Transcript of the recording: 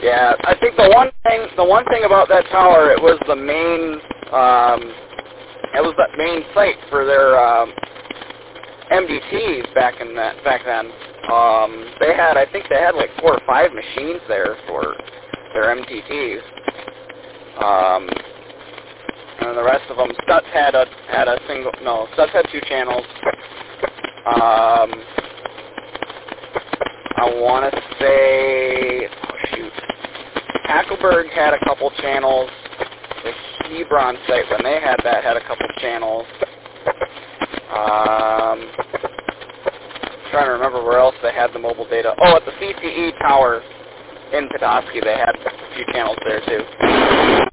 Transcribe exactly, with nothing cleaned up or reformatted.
Yeah, I think the one thing the one thing about that tower, it was the main um, it was the main site for their um, M D Ts back in that back then. Um, they had I think they had like four or five machines there for their M T Ts. Um, and the rest of them, Stutz had a had a single no Stutz had two channels. Um, I want to say oh shoot. Hackleberg had a couple channels. The Hebron site, when they had that, had a couple channels. Um, trying to remember where else they had the mobile data. Oh, at the C C E tower in Petoskey, they had a few channels there too.